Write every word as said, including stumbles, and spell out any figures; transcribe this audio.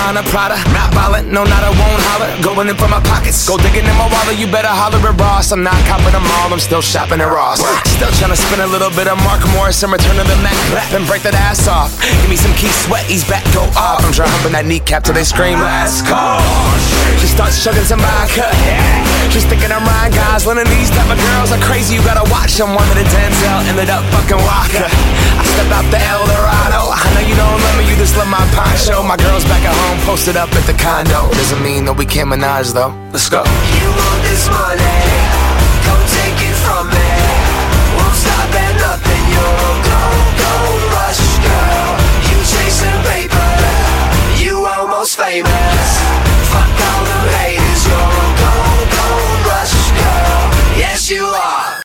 Gabbana, Prada, not violent, no, not I won't holler. Going in for my pockets, go digging in my wallet. You better holler at Ross. I'm not copping them all, I'm still shopping at Ross. Still trying to spin a little bit of Mark Morris and return to the Mac rap and break that ass off. Give me some Keith Sweat, he's back, go off. I'm trying humping that kneecap till they scream last call. She starts chugging some vodka, yeah. She's thinking I'm Ryan Gosling, and these type of girls are crazy. You gotta watch them. One minute Denzel, ended up fucking Walker. I step out the El Dorado. I know you don't love me, you just love my poncho. My girl's back at home, posted up at the condo. Doesn't mean that we can't menage though. Let's go. You want this money? Go take it from me. Won't stop at nothing. You're go, go, rush, girl. You chasing paper. You almost famous.